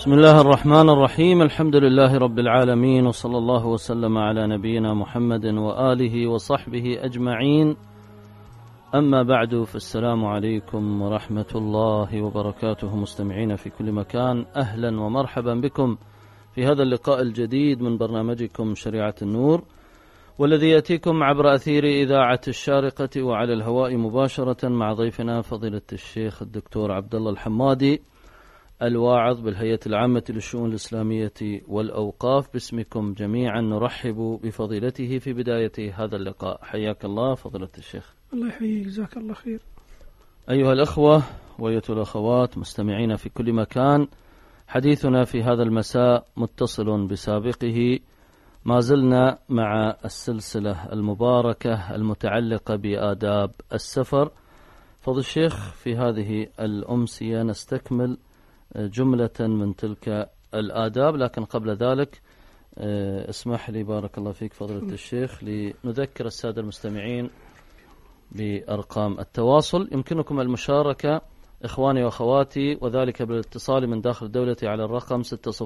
بسم الله الرحمن الرحيم. الحمد لله رب العالمين، وصلى الله وسلم على نبينا محمد وآله وصحبه أجمعين. أما بعد، فالسلام عليكم ورحمة الله وبركاته. مستمعين في كل مكان، أهلا ومرحبا بكم في هذا اللقاء الجديد من برنامجكم شريعة النور، والذي يأتيكم عبر أثير إذاعة الشارقة وعلى الهواء مباشرة مع ضيفنا فضيلة الشيخ الدكتور عبد الله الحمادي، الواعظ بالهيئة العامة للشؤون الإسلامية والأوقاف. باسمكم جميعا نرحب بفضيلته في بداية هذا اللقاء. حياك الله فضيلة الشيخ. الله يحييك، جزاك الله خير. أيها الأخوة وأيتها الأخوات مستمعين في كل مكان، حديثنا في هذا المساء متصل بسابقه. ما زلنا مع السلسلة المباركة المتعلقة بآداب السفر. فضل الشيخ، في هذه الأمسية نستكمل جملة من تلك الآداب، لكن قبل ذلك اسمح لي بارك الله فيك فضيلة الشيخ لنذكر السادة المستمعين بأرقام التواصل. يمكنكم المشاركة إخواني وأخواتي، وذلك بالاتصال من داخل الدولة على الرقم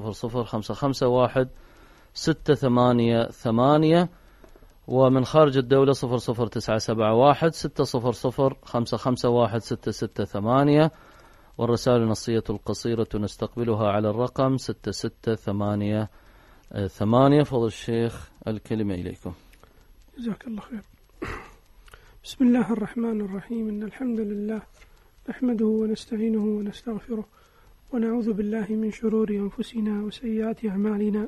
600-551-688، ومن خارج الدولة 00971-600-551-668. والرسائل النصية القصيرة نستقبلها على الرقم 6688. فضل الشيخ الكلمة إليكم. جزاك الله خير. بسم الله الرحمن الرحيم. إن الحمد لله نحمده ونستعينه ونستغفره، ونعوذ بالله من شرور أنفسنا وسيئات أعمالنا.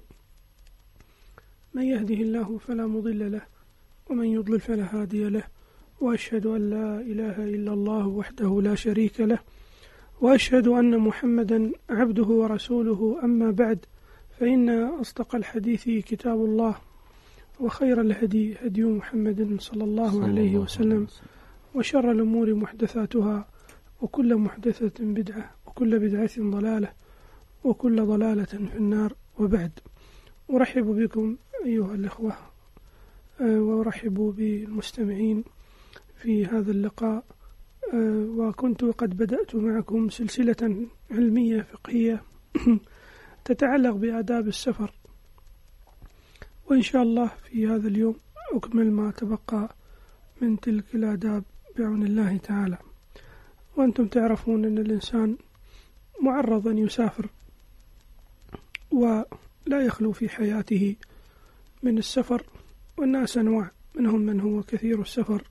من يهده الله فلا مضل له، ومن يضلل فلا هادي له، وأشهد أن لا إله إلا الله وحده لا شريك له، وأشهد أن محمدا عبده ورسوله. أما بعد، فإن أصدق الحديث كتاب الله، وخير الهدي هدي محمد صلى الله عليه وسلم، وشر الأمور محدثاتها، وكل محدثة بدعة، وكل بدعة ضلالة، وكل ضلالة في النار. وبعد، أرحب بكم أيها الأخوة، وأرحب بالمستمعين في هذا اللقاء. وكنت قد بدأت معكم سلسلة علمية فقهية تتعلق بآداب السفر، وإن شاء الله في هذا اليوم أكمل ما تبقى من تلك الآداب بعون الله تعالى. وأنتم تعرفون أن الإنسان معرض أن يسافر، ولا يخلو في حياته من السفر، والناس أنواع، منهم من هو كثير السفر،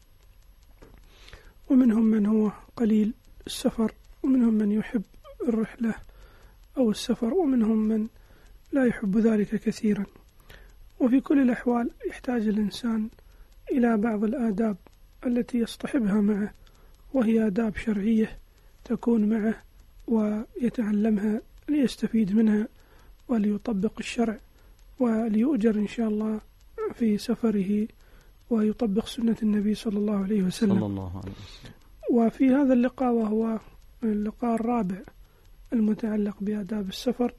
ومنهم من هو قليل السفر، ومنهم من يحب الرحلة أو السفر، ومنهم من لا يحب ذلك كثيرا. وفي كل الأحوال يحتاج الإنسان إلى بعض الآداب التي يصطحبها معه، وهي آداب شرعية تكون معه ويتعلمها ليستفيد منها وليطبق الشرع، وليؤجر إن شاء الله في سفره، ويطبق سنة النبي صلى الله عليه وسلم. وفي هذا اللقاء، وهو اللقاء الرابع المتعلق بآداب السفر،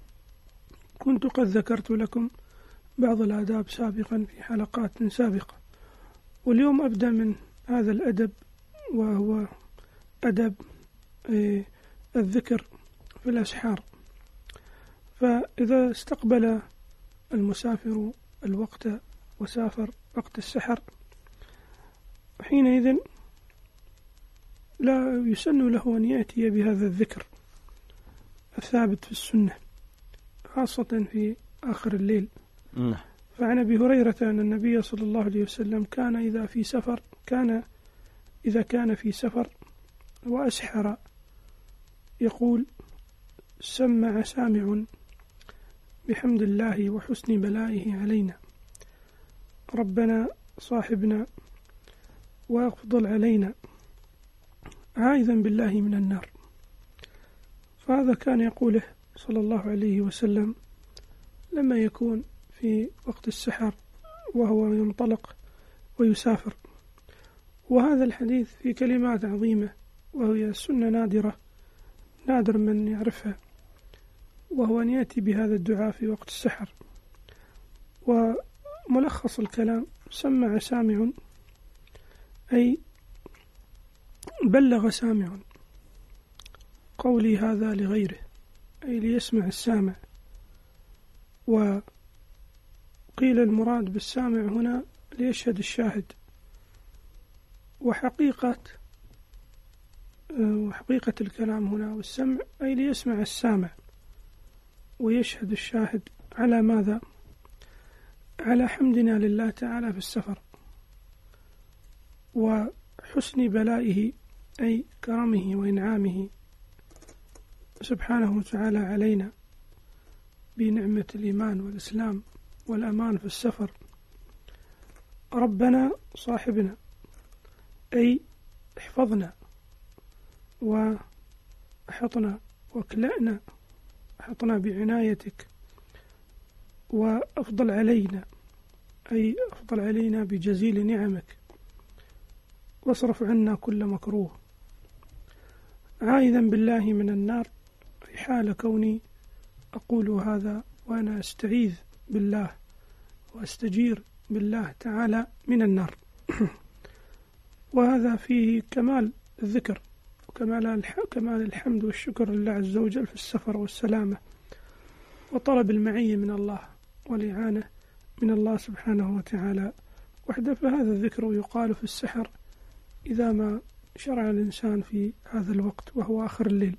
كنت قد ذكرت لكم بعض الآداب سابقا في حلقات سابقة، واليوم أبدأ من هذا الأدب، وهو أدب الذكر في الأسحار. فإذا استقبل المسافر الوقت وسافر وقت السحر، حينئذ لا يسن له أن يأتي بهذا الذكر الثابت في السنة، خاصة في آخر الليل. فعن أبي هريرة أن النبي صلى الله عليه وسلم كان إذا كان في سفر وأسحر يقول: سمع سامع بحمد الله وحسن بلائه علينا، ربنا صاحبنا وأفضل علينا، عائذا بالله من النار. فهذا كان يقوله صلى الله عليه وسلم لما يكون في وقت السحر وهو ينطلق ويسافر. وهذا الحديث في كلمات عظيمة، وهي سنة نادرة، نادر من يعرفها، وهو أن يأتي بهذا الدعاء في وقت السحر. وملخص الكلام: سمع سامع أي بلغ سامع قولي هذا لغيره، أي ليسمع السامع. وقيل المراد بالسامع هنا ليشهد الشاهد. وحقيقة الكلام هنا والسمع أي ليسمع السامع ويشهد الشاهد على ماذا؟ على حمدنا لله تعالى في السفر وحسن بلائه أي كرمه وإنعامه سبحانه وتعالى علينا بنعمة الإيمان والإسلام والأمان في السفر. ربنا صاحبنا أي احفظنا وأحطنا واكلأنا، أحطنا بعنايتك، وأفضل علينا أي أفضل علينا بجزيل نعمك، واصرف عنا كل مكروه. عائذا بالله من النار، في حال كوني أقول هذا وأنا أستعيذ بالله وأستجير بالله تعالى من النار. وهذا فيه كمال الذكر وكمال الحمد والشكر لله عز وجل في السفر والسلامة، وطلب المعية من الله والإعانة من الله سبحانه وتعالى وحده. فهذا الذكر يقال في السحر إذا ما شرع الإنسان في هذا الوقت وهو آخر الليل.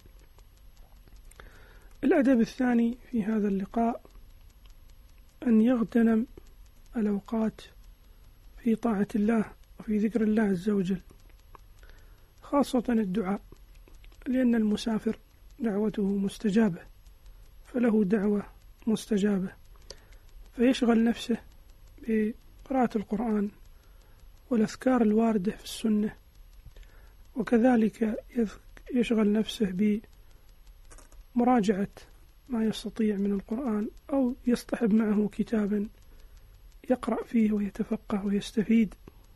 الأدب الثاني في هذا اللقاء أن يغتنم الأوقات في طاعة الله وفي ذكر الله عز وجل، خاصة الدعاء، لأن المسافر دعوته مستجابة، فله دعوة مستجابة، فيشغل نفسه بقراءة القرآن والأذكار الواردة في السنة، وكذلك يشغل نفسه بمراجعة ما يستطيع من القرآن، أو يصطحب معه كتابا يقرأ فيه ويتفقه ويستفيد،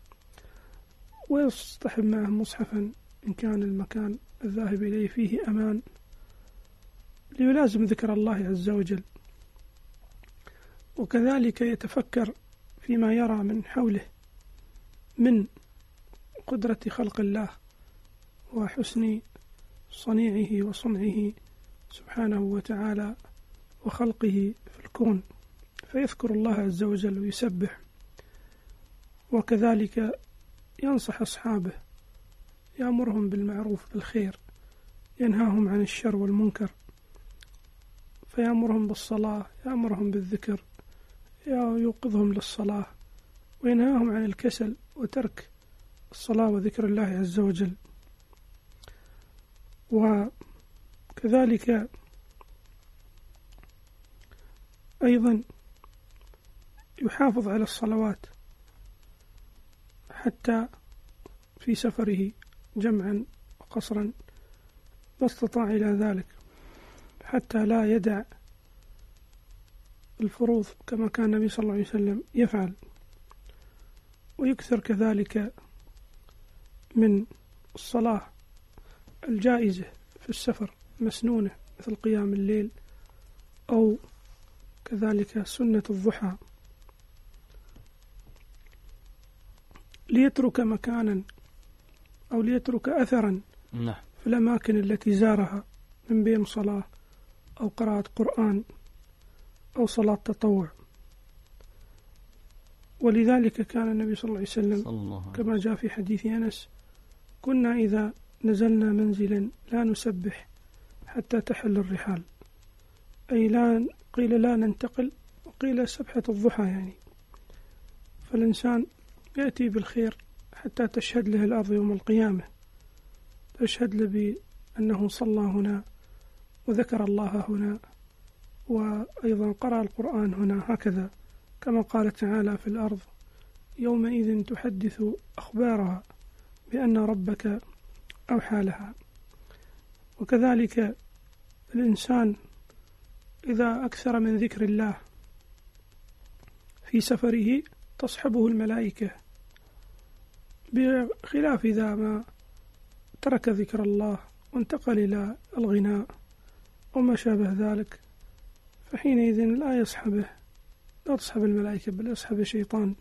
ويصطحب معه مصحفا إن كان المكان الذاهب إليه فيه أمان، ليلازم ذكر الله عز وجل. وكذلك يتفكر فيما يرى من حوله من قدرة خلق الله وحسن صنيعه وصنعه سبحانه وتعالى وخلقه في الكون، فيذكر الله عز وجل ويسبح. وكذلك ينصح أصحابه، يأمرهم بالمعروف بالخير، ينهاهم عن الشر والمنكر، فيأمرهم بالصلاة، يأمرهم بالذكر، يوقظهم للصلاة، وينهاهم عن الكسل وترك الصلاة وذكر الله عز وجل. وكذلك أيضا يحافظ على الصلوات حتى في سفره جمعا وقصرا ما استطاع إلى ذلك، حتى لا يدع الفروض كما كان النبي صلى الله عليه وسلم يفعل. ويكثر كذلك من الصلاة الجائزة في السفر مسنونة، مثل قيام الليل أو كذلك سنة الضحى، ليترك مكانا أو ليترك أثرا في الأماكن التي زارها من بين صلاة أو قراءة قرآن أو صلاة تطوع. ولذلك كان النبي صلى الله عليه وسلم كما جاء في حديث أنس: كنا إذا نزلنا منزلا لا نسبح حتى تحل الرحال، أي قيل لا ننتقل، وقيل سبحة الضحى يعني. فالإنسان يأتي بالخير حتى تشهد له الأرض يوم القيامة، تشهد له بأنه صلى هنا وذكر الله هنا، وأيضا قرأ القرآن هنا، هكذا كما قال تعالى في الأرض: يومئذ تحدث أخبارها بأن ربك أوحى لها. وكذلك الإنسان إذا أكثر من ذكر الله في سفره تصحبه الملائكة، بخلاف إذا ما ترك ذكر الله وانتقل إلى الغناء وما شابه ذلك، فحينئذ لا تصحب الملائكة بل يصحب الشيطان.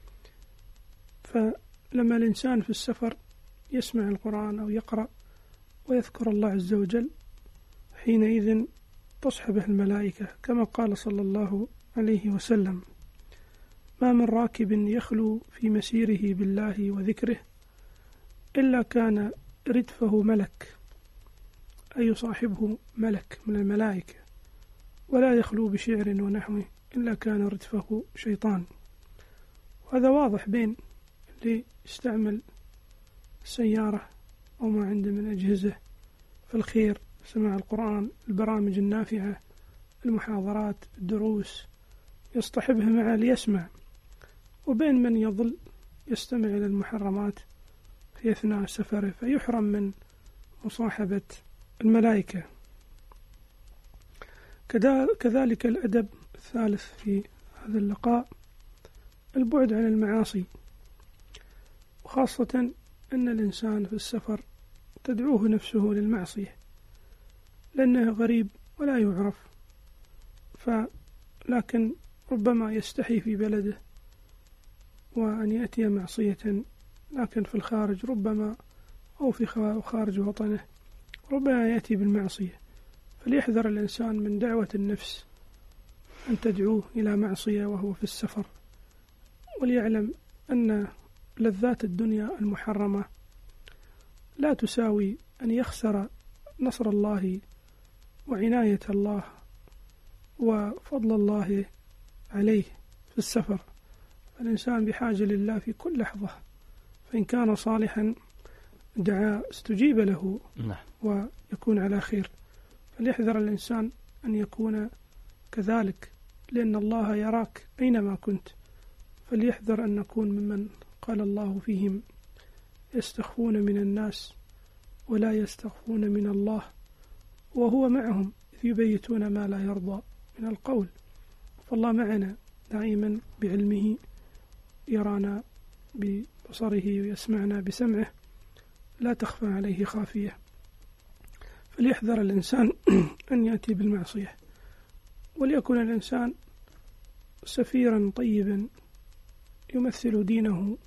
فلما الإنسان في السفر يسمع القرآن أو يقرأ ويذكر الله عز وجل، حينئذ تصحبه الملائكة، كما قال صلى الله عليه وسلم: ما من راكب يخلو في مسيره بالله وذكره إلا كان ردفه ملك، أي يصاحبه ملك من الملائكة، ولا يخلو بشعر ونحوه إلا كان ردفه شيطان. وهذا واضح بين اللي يستعمل السيارة أو ما عنده من أجهزة في الخير، سماع القرآن، البرامج النافعة، المحاضرات، الدروس، يصطحبها معه ليسمع، وبين من يظل يستمع إلى المحرمات في أثناء سفره فيحرم من مصاحبة الملائكة. كذلك الأدب الثالث في هذا اللقاء البعد عن المعاصي، وخاصة أن الإنسان في السفر تدعوه نفسه للمعصية لأنه غريب ولا يعرف، لكن ربما يستحي في بلده وأن يأتي معصية، لكن في الخارج ربما أو في خارج وطنه ربما يأتي بالمعصية. فليحذر الإنسان من دعوة النفس أن تدعوه إلى معصية وهو في السفر، وليعلم أن لذات الدنيا المحرمة لا تساوي أن يخسر نصر الله وعناية الله وفضل الله عليه في السفر. فالإنسان بحاجة لله في كل لحظة، فإن كان صالحا دعا استجيب له ويكون على خير. فليحذر الإنسان أن يكون كذلك، لأن الله يراك أينما كنت. فليحذر أن نكون ممن قال الله فيهم: يستخفون من الناس ولا يستخفون من الله وهو معهم إذ يبيتون ما لا يرضى من القول. فالله معنا دائما بعلمه، يرانا ببصره ويسمعنا بسمعه، لا تخفى عليه خافية. فليحذر الإنسان أن يأتي بالمعصية، وليكن الإنسان سفيرا طيبا يمثل دينه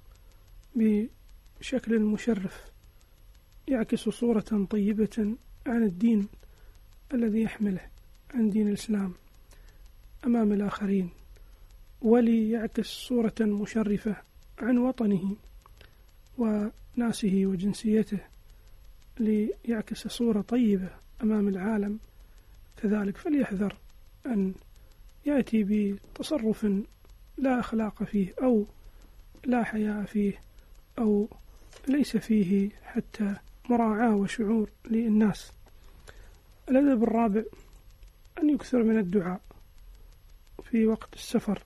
بشكل مشرف، يعكس صورة طيبة عن الدين الذي يحمله، عن دين الإسلام أمام الآخرين، وليعكس صورة مشرفة عن وطنه وناسه وجنسيته، ليعكس صورة طيبة أمام العالم كذلك. فليحذر أن يأتي بتصرف لا أخلاق فيه أو لا حياء فيه أو ليس فيه حتى مراعاة وشعور للناس. الأدب الرابع أن يكثر من الدعاء في وقت السفر،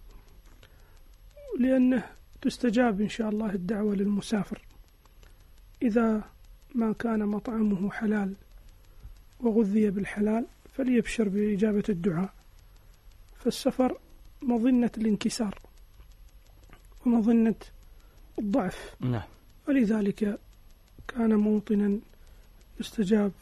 لأنه تستجاب إن شاء الله الدعوة للمسافر إذا ما كان مطعمه حلال وغذي بالحلال، فليبشر بإجابة الدعاء. فالسفر مظنة الانكسار ومظنة الضعف، ولذلك كان موطنا يستجاب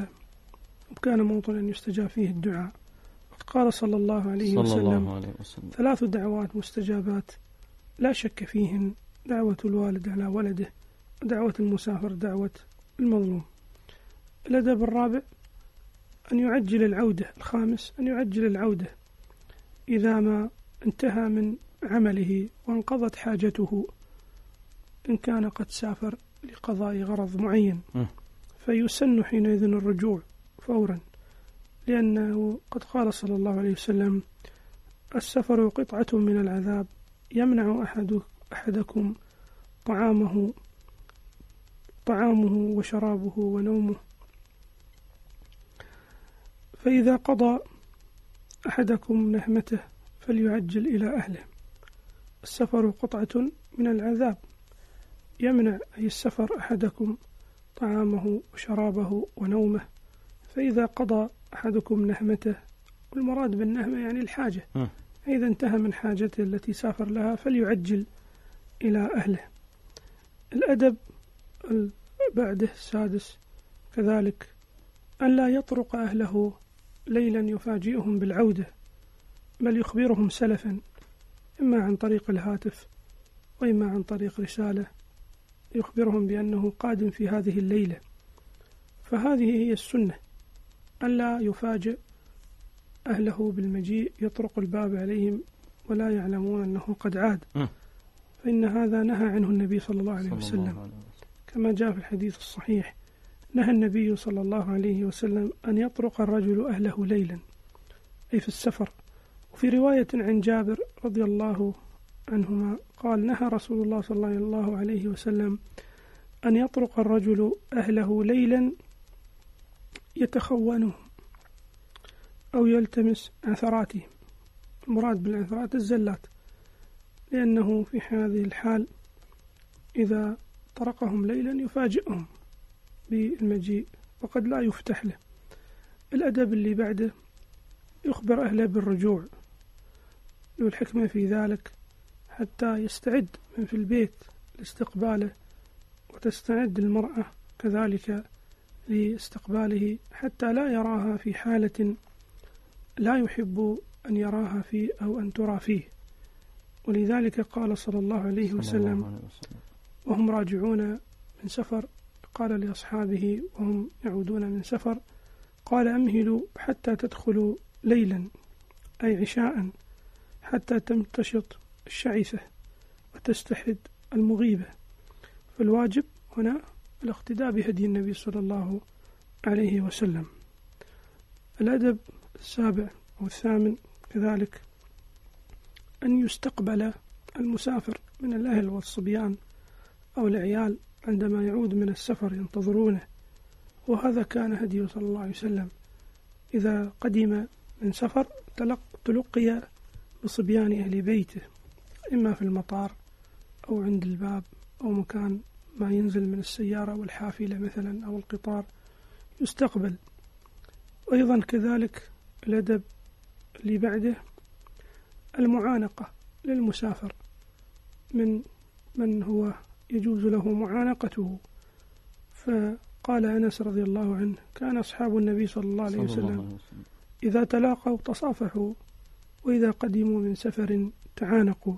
فيه الدعاء. قال صلى الله عليه وسلم: 3 دعوات مستجابات لا شك فيهن: دعوة الوالد على ولده، ودعوة المسافر، دعوة المظلوم. الأدب الرابع أن يعجل العودة. الخامس أن يعجل العودة إذا ما انتهى من عمله وانقضت حاجته، إن كان قد سافر لقضاء غرض معين، فيسن حينئذ الرجوع فورا، لأنه قد قال صلى الله عليه وسلم: السفر قطعة من العذاب يمنع أحدكم طعامه وشرابه ونومه، فإذا قضى أحدكم نهمته فليعجل إلى أهله. السفر قطعة من العذاب يمنع أي السفر أحدكم طعامه وشرابه ونومه، فإذا قضى أحدكم نهمته، والمراد بالنهمة يعني الحاجة، إذا انتهى من حاجته التي سافر لها فليعجل إلى أهله. الأدب بعده السادس كذلك أن لا يطرق أهله ليلا يفاجئهم بالعودة، بل يخبرهم سلفا، إما عن طريق الهاتف وإما عن طريق رسالة، يخبرهم بأنه قادم في هذه الليلة. فهذه هي السنة، أن لا يفاجئ أهله بالمجيء يطرق الباب عليهم ولا يعلمون أنه قد عاد، فإن هذا نهى عنه النبي صلى الله عليه وسلم، كما جاء في الحديث الصحيح: نهى النبي صلى الله عليه وسلم أن يطرق الرجل أهله ليلا، أي في السفر. وفي رواية عن جابر رضي الله عنهما قال: نهى رسول الله صلى الله عليه وسلم أن يطرق الرجل أهله ليلا يتخونهم أو يلتمس عثراتهم. المراد بالعثرات الزلات، لأنه في هذه الحال إذا طرقهم ليلا يفاجئهم بالمجيء وقد لا يفتح له. الأدب اللي بعده: يخبر أهله بالرجوع، والحكمة في ذلك حتى يستعد من في البيت لاستقباله، وتستعد المرأة كذلك لاستقباله حتى لا يراها في حالة لا يحب أن يراها فيه أو أن ترى فيه. ولذلك قال صلى الله عليه وسلم وهم راجعون من سفر، قال لأصحابه وهم يعودون من سفر: قال: أمهلوا حتى تدخلوا ليلا، أي عشاء، حتى تمتشط الشعثة وتستحد المغيبة. فالواجب هنا الاقتداء بهدي النبي صلى الله عليه وسلم. الأدب السابع أو الثامن كذلك أن يستقبل المسافر من الأهل والصبيان أو العيال عندما يعود من السفر ينتظرونه، وهذا كان هديه صلى الله عليه وسلم: إذا قدم من سفر تلقي بصبيان أهل بيته، إما في المطار أو عند الباب أو مكان ما ينزل من السيارة والحافلة مثلا أو القطار، يستقبل. وأيضا كذلك الأدب اللي بعده المعانقة للمسافر من هو يجوز له معانقته. فقال أنس رضي الله عنه: كان أصحاب النبي صلى الله عليه وسلم إذا تلاقوا تصافحوا، وإذا قدموا من سفر تعانقوا.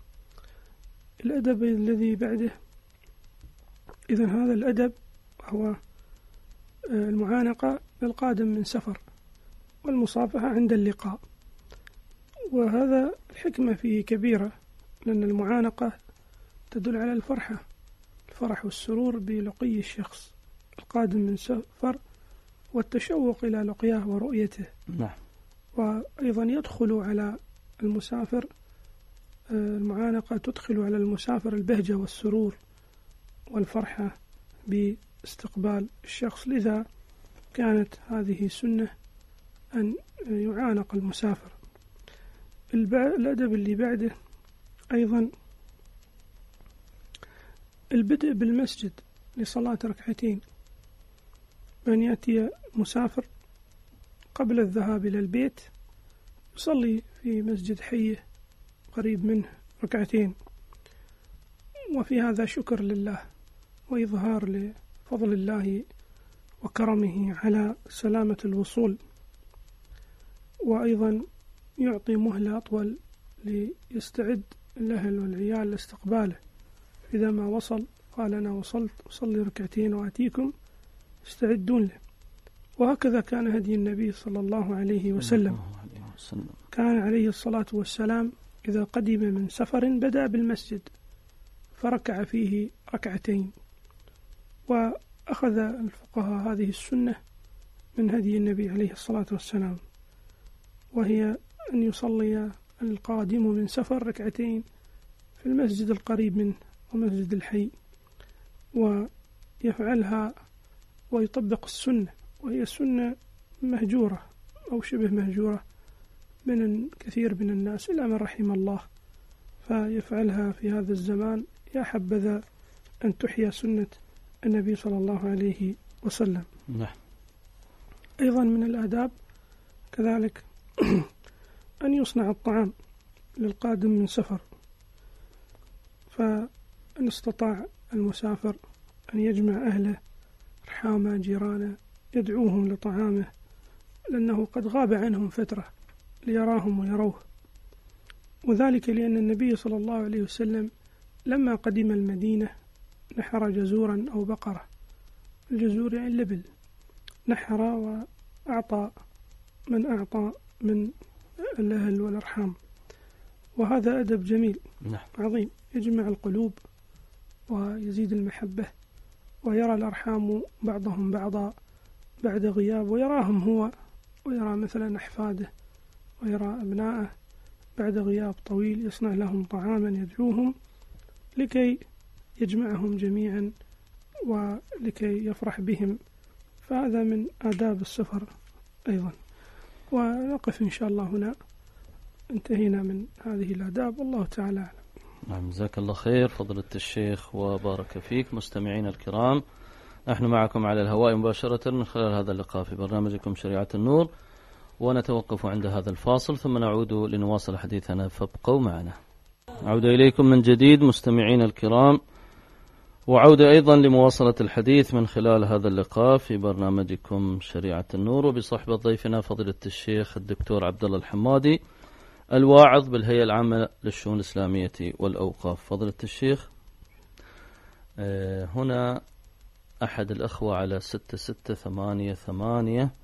الأدب الذي بعده، إذن هذا الأدب هو المعانقة للقادم من سفر، والمصافحة عند اللقاء. وهذا الحكمة فيه كبيرة، لأن المعانقة تدل على الفرح والسرور بلقي الشخص القادم من سفر، والتشوق إلى لقياه ورؤيته. وأيضا يدخل على المسافر، المعانقة تدخل على المسافر البهجة والسرور والفرحة باستقبال الشخص. لذا كانت هذه سنة أن يعانق المسافر. الأدب اللي بعده أيضا البدء بالمسجد لصلاة ركعتين، بأن يأتي مسافر قبل الذهاب إلى البيت يصلي في مسجد حيه قريب منه ركعتين، وفي هذا شكر لله وإظهار لفضل الله وكرمه على سلامة الوصول. وأيضا يعطي مهلة أطول ليستعد الأهل والعيال لاستقباله. إذا ما وصل قال: أنا وصلت، أصلي ركعتين وأتيكم، استعدون له. وهكذا كان هدي النبي صلى الله عليه وسلم. كان عليه الصلاة والسلام إذا قدم من سفر بدأ بالمسجد فركع فيه ركعتين. وأخذ الفقهاء هذه السنة من هدي النبي عليه الصلاة والسلام، وهي أن يصلي القادم من سفر ركعتين في المسجد القريب منه ومسجد الحي، ويفعلها ويطبق السنة، وهي سنة مهجورة أو شبه مهجورة من كثير من الناس إلا من رحم الله، فيفعلها في هذا الزمان. يا حبذا أن تحيا سنة النبي صلى الله عليه وسلم. أيضا من الآداب كذلك أن يصنع الطعام للقادم من سفر، فإن استطاع المسافر أن يجمع أهله رحامة جيرانه يدعوهم لطعامه، لأنه قد غاب عنهم فترة ليراهم ويروه. وذلك لأن النبي صلى الله عليه وسلم لما قدم المدينة نحر جزورا أو بقرة، الجزور يعني اللبل، نحر وأعطى من أعطى من الأهل والأرحام، وهذا أدب جميل عظيم يجمع القلوب ويزيد المحبة، ويرى الأرحام بعضهم بعضا بعد غياب، ويراهم هو ويرى مثلا أحفاده ويرى أبنائه بعد غياب طويل، يصنع لهم طعاما يدعوهم لكي يجمعهم جميعا ولكي يفرح بهم، فهذا من آداب السفر أيضا. ونقف إن شاء الله هنا، انتهينا من هذه الآداب، والله تعالى أعلم. نعم، جزاك الله خير فضيلة الشيخ وبارك فيك. مستمعين الكرام، نحن معكم على الهواء مباشرة من خلال هذا اللقاء في برنامجكم شريعة النور، ونتوقف عند هذا الفاصل ثم نعود لنواصل حديثنا، فابقوا معنا. نعود إليكم من جديد مستمعين الكرام، وعودة أيضا لمواصلة الحديث من خلال هذا اللقاء في برنامجكم شريعة النور، وبصحبة ضيفنا فضيلة الشيخ الدكتور عبد الله الحمادي، الواعظ بالهيئة العامة للشؤون الإسلامية والأوقاف. فضيلة الشيخ، هنا أحد الأخوة على 6688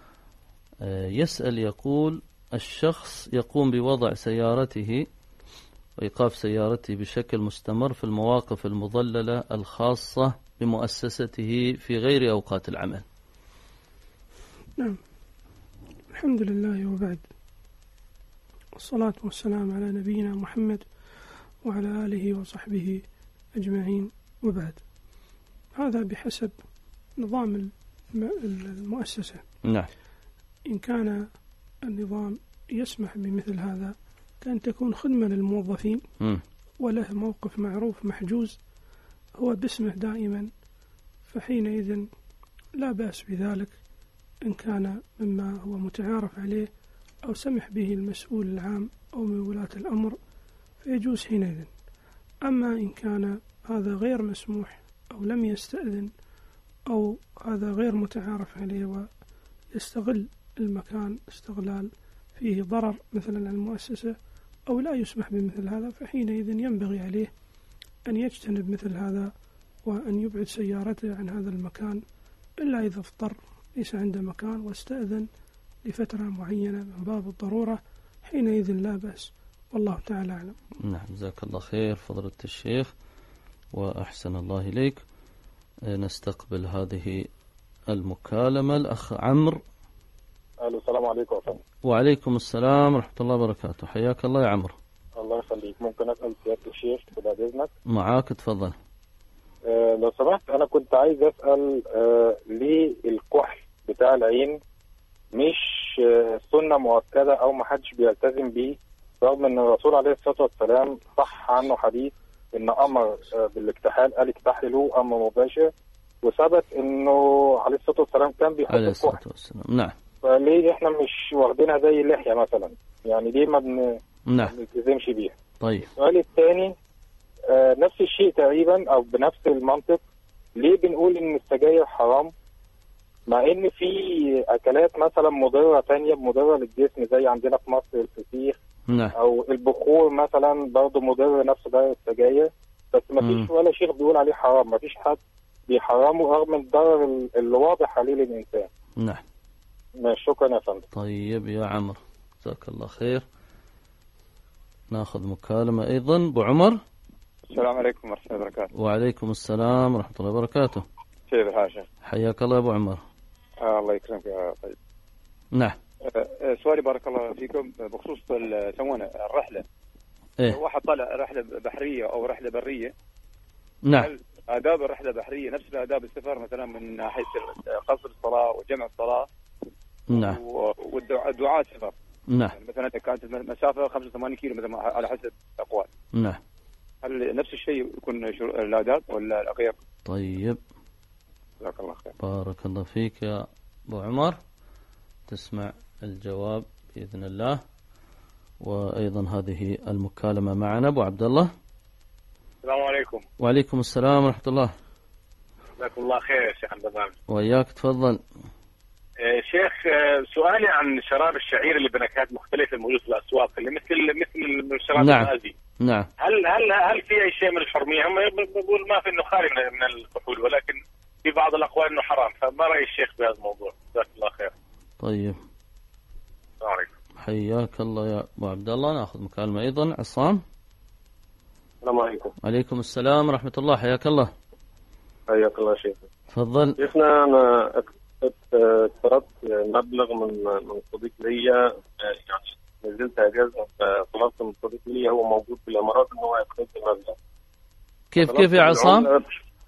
يسأل، يقول: الشخص يقوم بوضع سيارته وإيقاف سيارته بشكل مستمر في المواقف المظللة الخاصة بمؤسسته في غير أوقات العمل. نعم، الحمد لله، وبعد، والصلاة والسلام على نبينا محمد وعلى آله وصحبه أجمعين، وبعد. هذا بحسب نظام المؤسسة. نعم. إن كان النظام يسمح بمثل هذا، كان تكون خدمة للموظفين وله موقف معروف محجوز هو باسمه دائما، فحينئذ لا بأس بذلك إن كان مما هو متعارف عليه أو سمح به المسؤول العام أو من ولاة الأمر، فيجوز حينئذ. أما إن كان هذا غير مسموح أو لم يستأذن أو هذا غير متعارف عليه ويستغل المكان استغلال فيه ضرر مثلا على المؤسسة أو لا يسمح بمثل هذا، فحينئذ ينبغي عليه أن يجتنب مثل هذا وأن يبعد سيارته عن هذا المكان، إلا إذا اضطر ليس عنده مكان واستأذن لفترة معينة من باب الضرورة، حينئذ لا بأس، والله تعالى أعلم. نعم، جزاك الله خير فضيلة الشيخ وأحسن الله إليك. نستقبل هذه المكالمة. الأخ عمرو. السلام عليكم. وعليكم السلام ورحمة الله وبركاته، حياك الله يا عمرو. الله يخليك. ممكن أسأل سيادة الشيخ بعد إذنك؟ معاك، تفضل. لو سمحت، أنا كنت عايز أسأل ليه الكحل بتاع العين مش سنة مؤكدة أو ما حدش بيلتزم بيه، رغم أن الرسول عليه الصلاة والسلام صح عنه حديث إن أمر بالاكتحال، قال اكتحلوا أمر مباشر، وثبت إنه عليه الصلاة والسلام كان بيحط الكحل. نعم. فليه إحنا مش واخدينها زي اللحية مثلا؟ يعني ليه ما بنلتزمش بيها؟ طيب. السؤال الثاني نفس الشيء تقريبا أو بنفس المنطق، ليه بنقول إن السجاير حرام مع إن في أكلات مثلا مضرة تانية مضرة للجسم زي عندنا في مصر الفسيخ؟ نعم. أو البخور مثلا برضه مضر نفس ضرر السجاير، بس ما فيش ولا شيخ بيقول عليه حرام، ما فيش حد بيحرمه رغم الضرر اللي واضح عليه للإنسان. نعم. شكرا يا فندم. طيب يا عمرو، جزاك الله خير. ناخذ مكالمة أيضا. أبو عمر. السلام عليكم ورحمة الله وبركاته. وعليكم السلام ورحمة الله وبركاته. كيف الحال شيخ؟ حياك الله يا أبو عمر. الله يكرمك يا طيب. نعم. سؤالي بارك الله فيكم بخصوص يسمونه الرحلة. واحد طلع رحلة بحرية أو رحلة برية. نعم. هل آداب الرحلة البحرية نفس آداب السفر مثلا من ناحية قصر الصلاة وجمع الصلاة؟ نعم. والدعاء السفر. نعم. يعني مثلا كانت المسافة 85 كيلو مثلا على حسب الأقوال. نعم. هل نفس الشيء يكون الآداب ولا غير؟ طيب. جزاك الله خير. بارك الله فيك يا أبو عمر، تسمع الجواب بإذن الله. وأيضا هذه المكالمة معنا أبو عبد الله. السلام عليكم. وعليكم السلام ورحمة الله. جزاكم الله خير يا شيخ البرنامج. وإياك، تفضل. شيخ، سؤالي عن شراب الشعير اللي بنكهات مختلفة الموجود في الأسواق اللي مثل شراب الغازي. نعم. هل في أي شيء من الحرمية؟ هم بيقول ما في إنه خالي من الكحول، ولكن في بعض الأقوال إنه حرام، فما رأي الشيخ بهذا الموضوع؟ جزاك الله خير. طيب. السلام عليكم. حياك الله يا أبو عبد الله. نأخذ مكالمة أيضا. عصام. السلام عليكم. عليكم السلام ورحمة الله. حياك الله. حياك الله شيخ. تفضل. شيخنا أنا اقترضت مبلغ من صديق ليا، يعني نزلت اجازه فطلبت من صديق ليا هو موجود في الامارات ان هو يقترض المبلغ. كيف يا عصام؟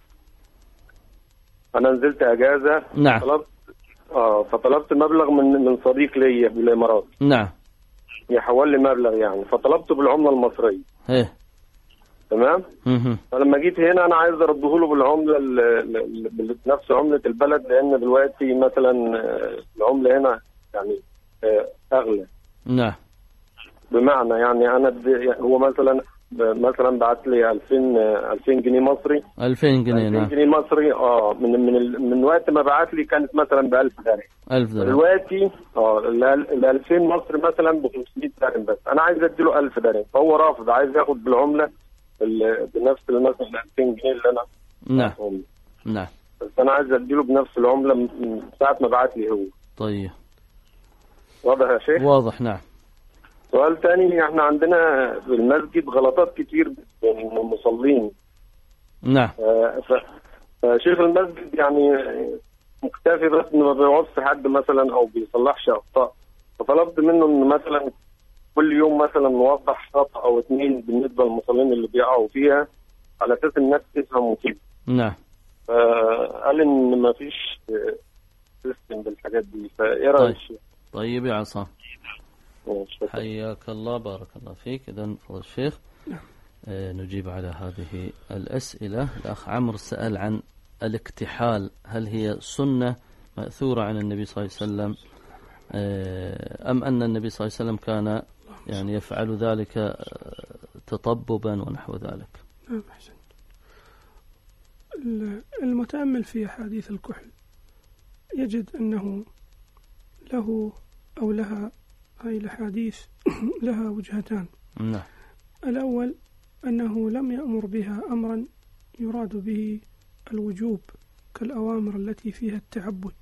انا نزلت اجازه. نعم. فطلبت مبلغ من صديق ليا بالامارات. نعم. يحول لي مبلغ يعني، فطلبته بالعمله المصريه. ايه. تمام. فلما جيت هنا انا عايز ارده له بالعمله بنفس عمله البلد، لان دلوقتي مثلا العمله هنا يعني اغلى. نعم. بمعنى يعني انا هو مثلا بعت لي 2000 جنيه مصري. 2000 جنيه. 2000 جنيه مصري. من وقت ما بعت لي كانت مثلا ب 1000 درهم. 1000 درهم. دلوقتي ال 2000 مصري مثلا ب 500 درهم، بس انا عايز اديله 1000 درهم فهو رافض، عايز ياخد بالعمله بنفس مثلا 2000 جنيه اللي انا. نعم. نعم. بس انا عايز اديله بنفس العمله من ساعه ما بعت لي هو. طيب. واضح يا شيخ؟ واضح. نعم. سؤال تاني، احنا عندنا في المسجد غلطات كتير من المصلين. نعم. فشيخ المسجد يعني مكتفي بس انه ما بيوصي حد مثلا او بيصلحش اخطاء، فطلبت منه ان مثلا كل يوم مثلا نوضح خطأ او 2 بالنسبه للمصلين اللي بيقعوا فيها على اساس الناس تفهم وكده. نعم. قال ان ما فيش سيستم بالحاجات دي، فايه رايك؟ طيب يا عصام. حياك الله. بارك الله فيك. إذن فضل الشيخ نجيب على هذه الأسئلة. الأخ عمرو سأل عن الاكتحال، هل هي سنة مأثورة عن النبي صلى الله عليه وسلم أم أن النبي صلى الله عليه وسلم كان يعني يفعل ذلك تطببا ونحو ذلك؟ أحسن. المتأمل في أحاديث الكحل يجد أنه له أو لها هاي الأحاديث لها وجهتان. نعم. الأول أنه لم يأمر بها أمرا يراد به الوجوب كالأوامر التي فيها التعبد،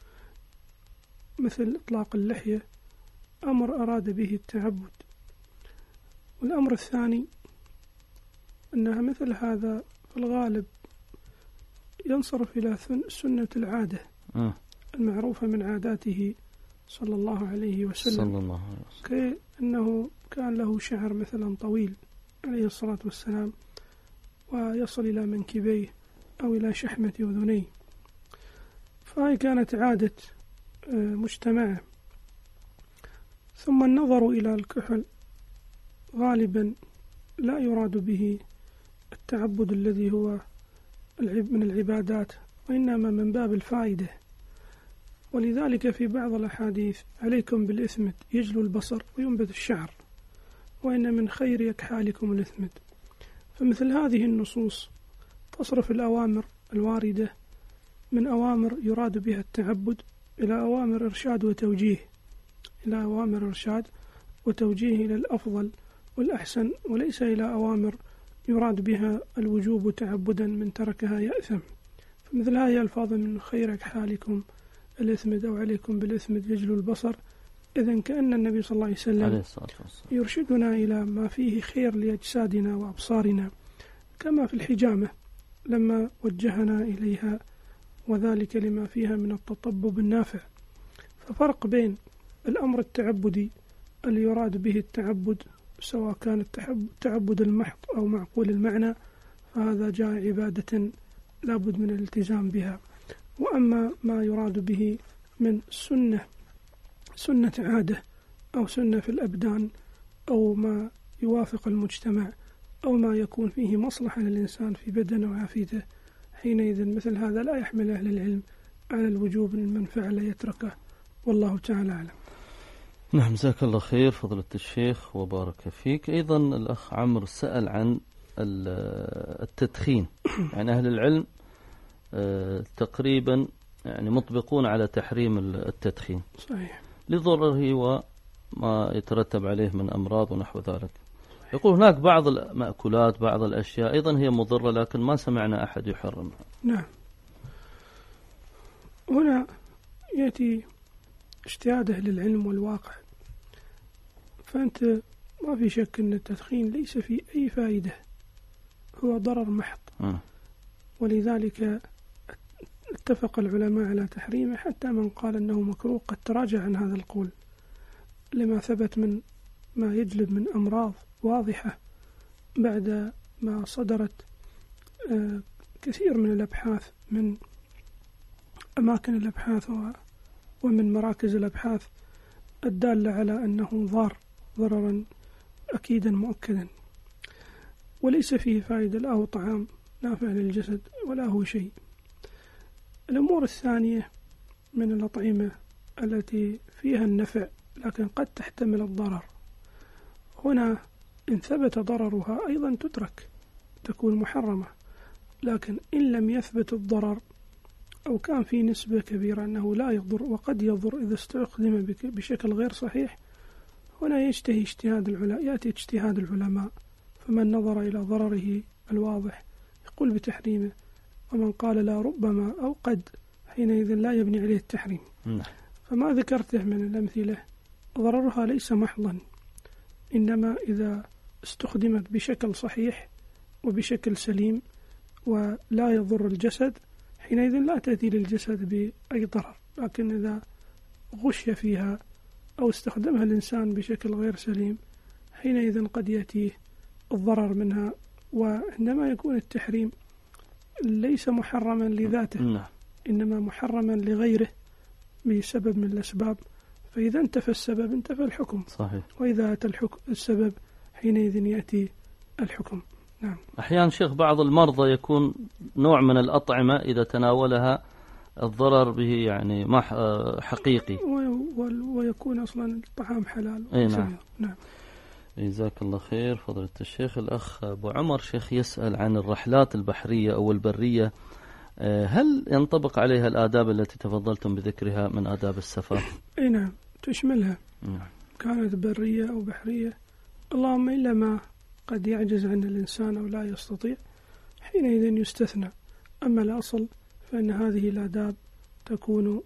مثل إطلاق اللحية، أمر أراد به التعبد. والأمر الثاني أنها مثل هذا في الغالب ينصرف إلى سنة العادة المعروفة من عاداته صلى الله عليه وسلم، كأنه كان له شعر مثلا طويل عليه الصلاة والسلام ويصل إلى منكبيه أو إلى شحمة أذنيه، فهي كانت عادة مجتمعه. ثم النظر إلى الكحل غالبا لا يراد به التعبد الذي هو من العبادات، وإنما من باب الفائدة. ولذلك في بعض الأحاديث عليكم بالإثمد يجلو البصر وينبت الشعر، وإن من خير يكحالكم الإثمد. فمثل هذه النصوص تصرف الأوامر الواردة من أوامر يراد بها التعبد إلى أوامر إرشاد وتوجيه، إلى أوامر إرشاد وتوجيه إلى الأفضل والأحسن، وليس إلى أوامر يراد بها الوجوب تعبدا من تركها يأثم. فمثل هذه الألفاظ من خير يكحالكم الإثمد أو عليكم بالإثمد يجلو البصر، إذن كأن النبي صلى الله عليه وسلم يرشدنا إلى ما فيه خير لأجسادنا وأبصارنا، كما في الحجامة لما وجهنا إليها، وذلك لما فيها من التطبب النافع. ففرق بين الأمر التعبدي اللي يراد به التعبد، سواء كان التعبد المحض أو معقول المعنى، فهذا جاء عبادة لابد من الالتزام بها. وأما ما يراد به من سنة عادة أو سنة في الأبدان أو ما يوافق المجتمع أو ما يكون فيه مصلحة للإنسان في بدنه وعافيته، حينئذ مثل هذا لا يحمل أهل العلم على الوجوب من فعل يتركه، والله تعالى أعلم. نعم. جزاك الله خير فضيلة الشيخ وبارك فيك. أيضا الأخ عمرو سأل عن التدخين. يعني أهل العلم تقريبا يعني مطبقون على تحريم التدخين، صحيح، لضرره وما يترتب عليه من أمراض ونحو ذلك. يقول هناك بعض المأكولات بعض الأشياء أيضا هي مضرة لكن ما سمعنا أحد يحرمها. نعم. هنا يأتي اجتهاد أهل العلم والواقع، فأنت ما في شك أن التدخين ليس فيه أي فائدة، هو ضرر محض. ولذلك اتفق العلماء على تحريمه، حتى من قال أنه مكروه قد تراجع عن هذا القول لما ثبت من ما يجلب من أمراض واضحة بعد ما صدرت كثير من الأبحاث من أماكن الأبحاث ومن مراكز الأبحاث الدالة على أنه ضررا أكيدا مؤكدا، وليس فيه فائدة، لا هو طعام نافع للجسد ولا هو شيء. الأمور الثانية من الأطعمة التي فيها النفع لكن قد تحتمل الضرر، هنا إن ثبت ضررها أيضا تترك، تكون محرمة. لكن إن لم يثبت الضرر أو كان في نسبة كبيرة أنه لا يضر وقد يضر إذا استخدم بشكل غير صحيح، هنا يأتي اجتهاد العلماء، فمن نظر إلى ضرره الواضح يقول بتحريمه، ومن قال لا ربما أو قد، حينئذ لا يبني عليه التحريم. فما ذكرته من الأمثلة ضررها ليس محضا، إنما إذا استخدمت بشكل صحيح وبشكل سليم ولا يضر الجسد، حينئذ لا تأتي للجسد بأي ضرر. لكن إذا غش فيها أو استخدمها الإنسان بشكل غير سليم، حينئذ قد يأتيه الضرر منها. وعندما يكون التحريم ليس محرما لذاته، إنما محرما لغيره بسبب من الأسباب، فإذا انتفى السبب انتفى الحكم. صحيح. وإذا أتى السبب حينئذ يأتي الحكم. نعم. أحيانا شيخ بعض المرضى يكون نوع من الأطعمة إذا تناولها الضرر به يعني ما حقيقي، ويكون أصلا الطعام حلال. نعم. نعم. جزاك الله خير فضيلة الشيخ. الأخ أبو عمر شيخ يسأل عن الرحلات البحرية أو البرية، هل ينطبق عليها الآداب التي تفضلتم بذكرها من آداب السفر؟ نعم، تشملها. كانت برية أو بحرية، اللهم إلا ما قد يعجز عن الإنسان أو لا يستطيع، حينئذ يستثنى. أما الأصل فإن هذه الآداب تكون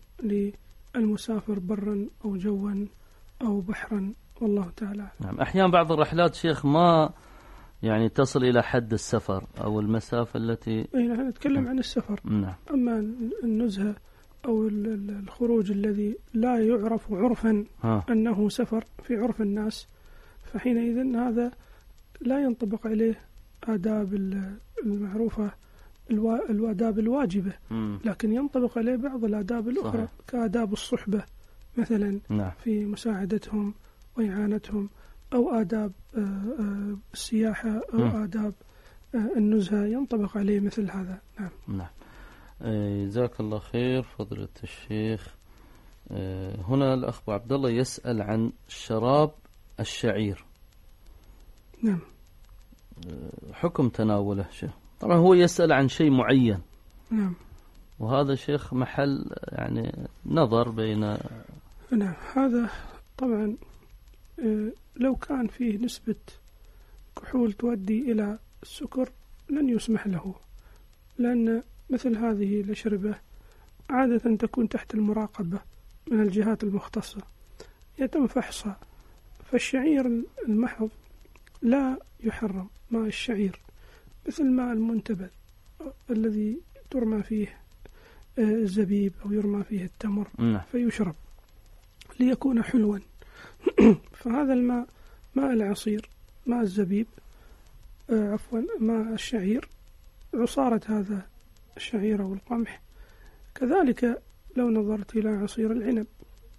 للمسافر برا أو جوا أو بحرا، والله تعالى. نعم. أحيانا بعض الرحلات شيخ ما يعني تصل إلى حد السفر أو المسافة التي نحن نتكلم عن السفر. نعم. أما النزهة أو الخروج الذي لا يعرف عرفا أنه سفر في عرف الناس، فحينئذ هذا لا ينطبق عليه آداب المعروفة الآداب الواجبة، لكن ينطبق عليه بعض الآداب الأخرى. صحيح. كآداب الصحبة مثلا. نعم. في مساعدتهم وإعانتهم، أو آداب السياحة أو آداب النزهة ينطبق عليه مثل هذا. نعم. نعم. جزاك الله خير فضيلة الشيخ. هنا الأخ أبو عبد الله يسأل عن شراب الشعير. نعم. حكم تناوله شيخ. طبعا هو يسأل عن شيء معين. نعم. وهذا شيخ محل يعني نظر بين. نعم. هذا طبعا لو كان فيه نسبة كحول تؤدي إلى السكر لن يسمح له، لأن مثل هذه الأشربة عادة تكون تحت المراقبة من الجهات المختصة، يتم فحصها. فالشعير المحض لا يحرم، ماء الشعير مثل ماء المنتبذ الذي ترمى فيه الزبيب أو يرمى فيه التمر فيشرب ليكون حلوا. فهذا الماء، ماء العصير، ماء الزبيب، ماء الشعير، عصارة هذا الشعير أو القمح. كذلك لو نظرت إلى عصير العنب،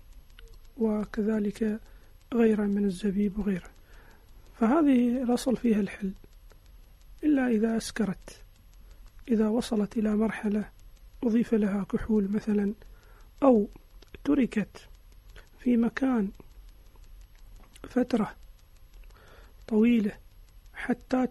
وكذلك غيره من الزبيب وغيره، فهذه الأصل فيها الحل، إلا إذا أسكرت، إذا وصلت إلى مرحلة أضيف لها كحول مثلا، أو تركت في مكان فترة طويلة حتى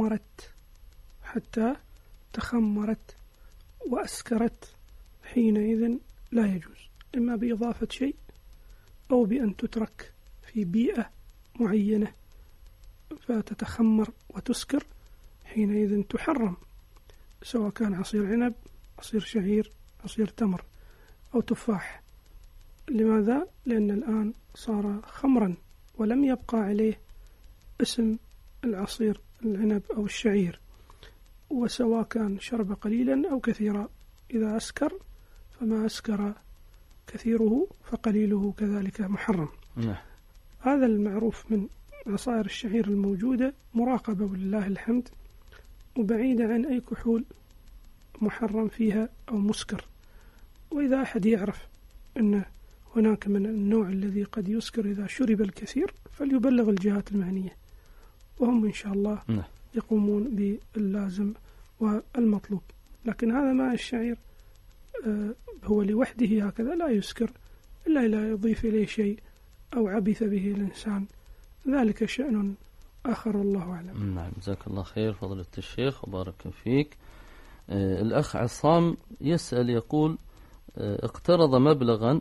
تخمرت وأسكرت، حينئذ لا يجوز، إما بإضافة شيء أو بأن تترك في بيئة معينة فتتخمر وتسكر، حينئذ تحرم، سواء كان عصير عنب، عصير شعير، عصير تمر أو تفاح. لماذا؟ لأن الآن صار خمرا ولم يبقى عليه اسم العصير العنب أو الشعير، وسواء كان شرب قليلا أو كثيرا، إذا أسكر فما أسكر كثيره فقليله كذلك محرم. هذا المعروف من عصائر الشعير الموجودة، مراقبة ولله الحمد، وبعيدة عن أي كحول محرم فيها أو مسكر. وإذا أحد يعرف أن هناك من النوع الذي قد يسكر إذا شرب الكثير فليبلغ الجهات المعنية، وهم إن شاء الله يقومون باللازم والمطلوب. لكن هذا ماء الشعير هو لوحده هكذا لا يسكر إلا إذا يضيف إليه شيء أو عبث به الإنسان، ذلك شأن آخر والله أعلم. نعم، جزاك الله خير فضيلة الشيخ وبارك فيك. الأخ عصام يسأل يقول: اقترض مبلغا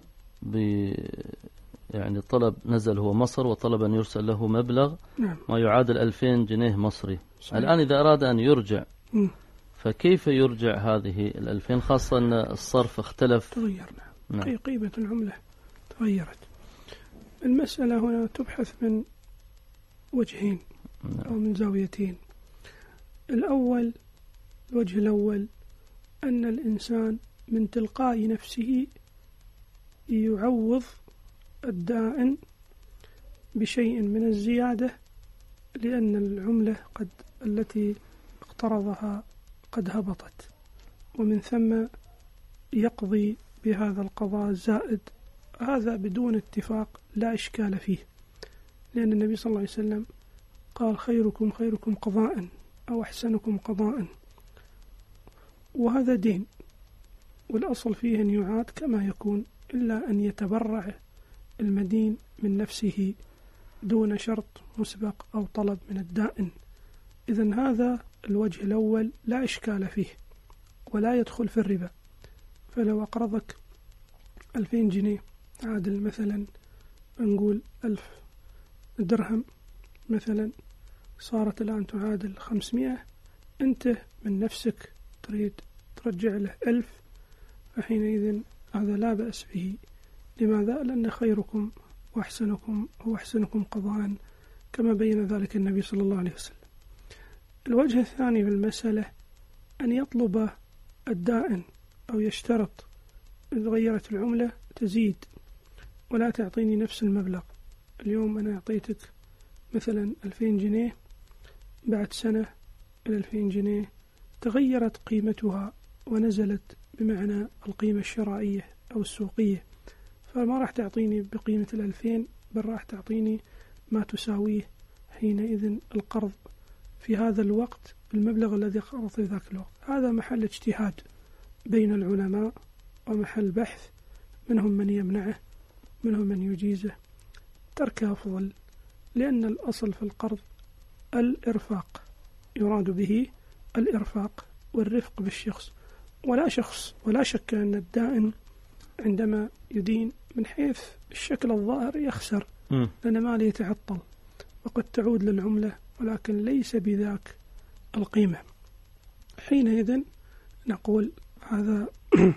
يعني طلب، نزل هو مصر وطلب أن يرسل له مبلغ ما يعادل 2000 جنيه مصري. صحيح. الآن إذا أراد أن يرجع فكيف يرجع هذه 2000، خاصة أن الصرف اختلف؟ تغير. نعم. قيمة العملة تغيرت. المسألة هنا تبحث من وجهين أو من زاويتين. الوجه الأول أن الإنسان من تلقاء نفسه يعوض الدائن بشيء من الزيادة، لأن العملة التي اقترضها قد هبطت، ومن ثم يقضي بهذا القضاء الزائد. هذا بدون اتفاق لا إشكال فيه، لأن النبي صلى الله عليه وسلم قال: خيركم خيركم قضاء أو أحسنكم قضاء، وهذا دين، والأصل فيه أن يعاد كما يكون، إلا أن يتبرع المدين من نفسه دون شرط مسبق أو طلب من الدائن. إذن هذا الوجه الأول لا إشكال فيه ولا يدخل في الربا. فلو أقرضك 2000 جنيه عادل مثلا نقول 1000 درهم مثلا، صارت الآن تعادل 500، أنت من نفسك تريد ترجع له 1000، فحينئذ هذا لا بأس به. لماذا؟ لأن خيركم وأحسنكم هو أحسنكم قضاء، كما بين ذلك النبي صلى الله عليه وسلم. الوجه الثاني في المسألة أن يطلب الدائن أو يشترط: إذا غيرت العملة تزيد ولا تعطيني نفس المبلغ. اليوم أنا أعطيتك مثلا 2000 جنيه، بعد سنة 2000 جنيه تغيرت قيمتها ونزلت بمعنى القيمة الشرائية أو السوقية، فما راح تعطيني بقيمة 2000 بل راح تعطيني ما تساويه حينئذ القرض في هذا الوقت المبلغ الذي قرض في ذاك الوقت. هذا محل اجتهاد بين العلماء ومحل بحث، منهم من يمنعه منهم من يجيزه. ترك أفضل، لأن الأصل في القرض الإرفاق، يراد به الإرفاق والرفق بالشخص، ولا شك أن الدائن عندما يدين من حيث الشكل الظاهر يخسر، لأن ماله يتعطل وقد تعود للعملة، ولكن ليس بذاك القيمة. حينئذ نقول هذا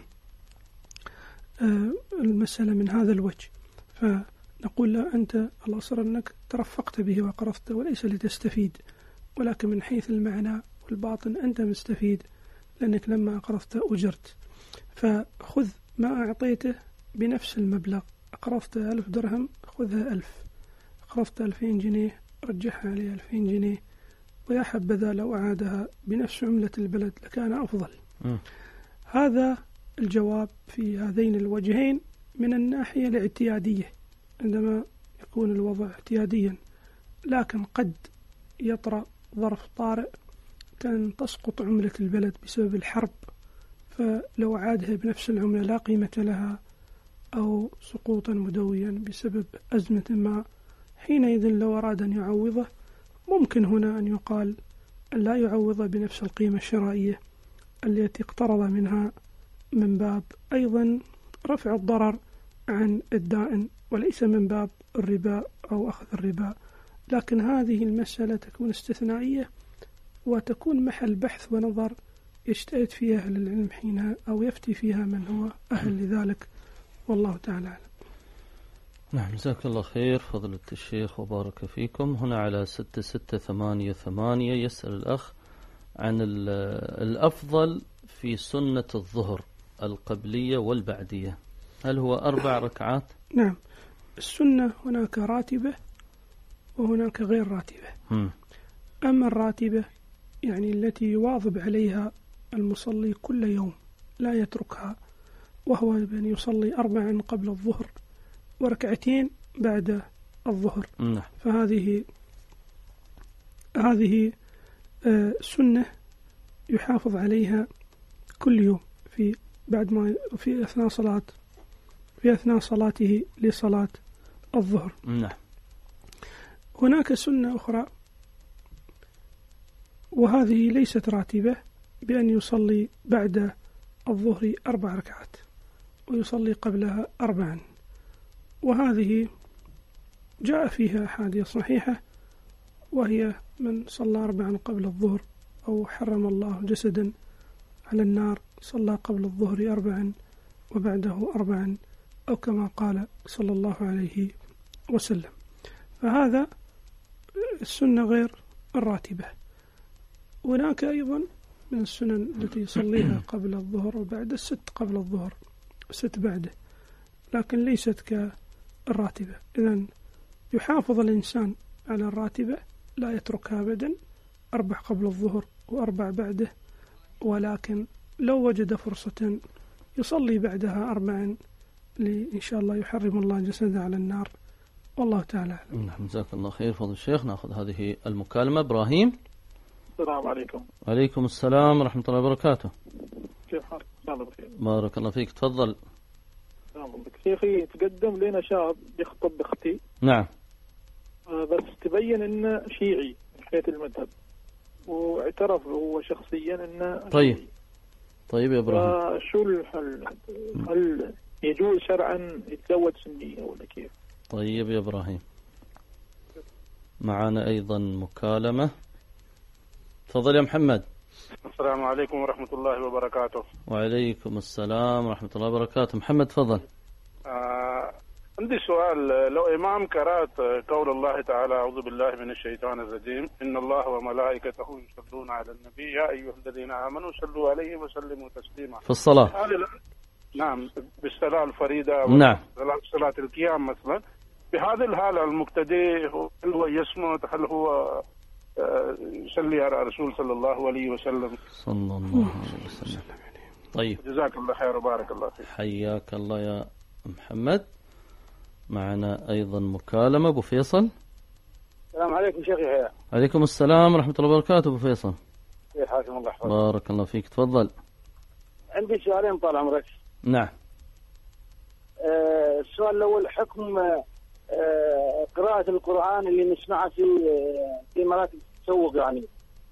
المسألة من هذا الوجه، فنقول له أنت الأصل أنك ترفقت به وقرضته وليس لتستفيد، ولكن من حيث المعنى والباطن أنت مستفيد، لأنك لما أقرضت أجرت. فخذ ما أعطيته بنفس المبلغ. أقرضت 1000 درهم خذها 1000، أقرضت 2000 جنيه رجعها عليه 2000 جنيه، ويا حبذا لو أعادها بنفس عملة البلد لكان أفضل. هذا الجواب في هذين الوجهين من الناحية الاعتيادية، عندما يكون الوضع اعتياديا. لكن قد يطرأ ظرف طارئ كان تسقط عملة البلد بسبب الحرب، فلو عادها بنفس العملة لا قيمة لها، أو سقوطا مدويا بسبب أزمة ما، حينئذ لو أراد أن يعوضه ممكن هنا أن يقال أن لا يعوض بنفس القيمة الشرائية التي اقترض منها، من باب أيضا رفع الضرر عن الدائن، وليس من باب الربا أو أخذ الربا. لكن هذه المسألة تكون استثنائية وتكون محل بحث ونظر يجتهد فيها أهل العلم حينها، أو يفتي فيها من هو أهل لذلك، والله تعالى أعلم. نعم، جزاك الله خير فضيلة الشيخ وبارك فيكم. هنا على 6688 يسأل الأخ عن الأفضل في سنة الظهر القبلية والبعدية، هل هو 4 ركعات؟ نعم، السنة هناك راتبة وهناك غير راتبة. أما الراتبة يعني التي يواظب عليها المصلي كل يوم لا يتركها، وهو أن يصلي 4 قبل الظهر وركعتين بعد الظهر. فهذه سنة يحافظ عليها كل يوم في أثناء صلاته لصلاة الظهر. هناك سنة أخرى وهذه ليست راتبة، بأن يصلي بعد الظهر 4 ركعات ويصلي قبلها 4، وهذه جاء فيها أحاديث صحيحة، وهي من صلى 4 قبل الظهر أو حرم الله جسدا على النار صلى قبل الظهر 4 وبعده 4، أو كما قال صلى الله عليه وسلم. فهذا السنة غير الراتبة. هناك أيضا من السنن التي يصليها قبل الظهر وبعد 6 قبل الظهر 6 بعده، لكن ليست كالراتبة. إذن يحافظ الإنسان على الراتبة، لا يتركها أبدا، 4 قبل الظهر و4 بعده، ولكن لو وجد فرصة يصلي بعدها 4 إن شاء الله يحرم الله جسده على النار، والله تعالى أعلم. نعم، جزاك الله خير فضل الشيخ. نأخذ هذه المكالمة. إبراهيم. السلام عليكم. وعليكم السلام ورحمة الله وبركاته. كيف حالك؟ بخير. بارك الله فيك، تفضل. شيخي، تقدم لنا شاب يخطب بأختي. نعم. بس تبين إنه شيعي من حيث المذهب، واعترف هو شخصيا إنه طيب يا إبراهيم، شو الحل؟ هل يجوز شرعا يتزوج سنية ولا كيف؟ طيب يا إبراهيم، معنا أيضا مكالمة. تفضل يا محمد. السلام عليكم ورحمة الله وبركاته. وعليكم السلام ورحمة الله وبركاته. محمد تفضل. عندي سؤال. لو إمام قرأت قول الله تعالى أعوذ بالله من الشيطان الرجيم إن الله وملائكته يصلون على النبي يا أيها الذين آمنوا صلوا عليه وسلموا تسليما في الصلاة. نعم، بالصلاة الفريدة. نعم. صلاة القيام مثلا. بهذه الحالة المقتدي هل هو يصمت؟ هل هو يصلي على الرسول صلى الله عليه وسلم؟ صلى الله عليه وسلم. طيب، جزاك الله خير وبارك الله فيك. حياك الله يا محمد. معنا أيضا مكالمة. أبو فيصل. السلام عليكم شيخ يحيى. عليكم السلام ورحمة الله وبركاته. أبو فيصل، كيف حالكم؟ الله يحفظك. بارك الله فيك، تفضل. عندي سؤالين طال عمرك. نعم. السؤال الأول، حكم قراءة القرآن اللي نسمعها في مراكز التسوق يعني.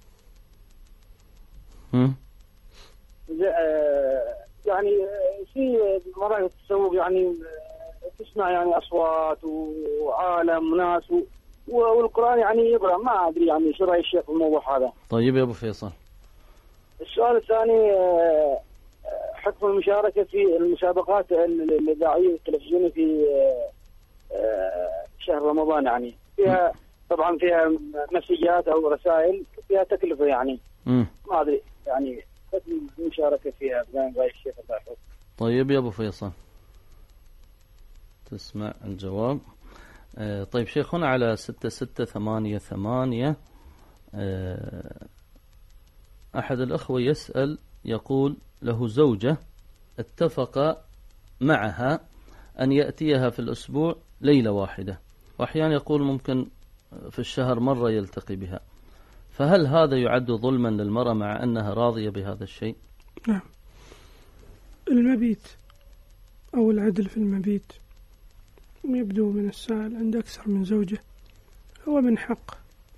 يعني في مراكز التسوق يعني تسمع يعني أصوات وعالم وناس والقرآن يعني يقرأ، ما أدري يعني شو رأي الشيخ في الموضوع هذا. طيب يا أبو فيصل. السؤال الثاني، حكم المشاركة في المسابقات الإذاعية والتلفزيونية في شهر رمضان، يعني فيها طبعا فيها مسجات أو رسائل فيها تكلفة يعني. ما أدري يعني حكم المشاركة فيها بين رأي الشيخ الباحث. طيب يا أبو فيصل، تسمع الجواب. طيب شيخنا على 6688 أحد الأخوة يسأل، يقول له زوجة اتفق معها أن يأتيها في الأسبوع ليلة واحدة، وأحيانا يقول ممكن في الشهر مرة يلتقي بها، فهل هذا يعد ظلما للمرأة مع أنها راضية بهذا الشيء؟ نعم، المبيت أو العدل في المبيت يبدو من السائل عند أكثر من زوجة، هو من حق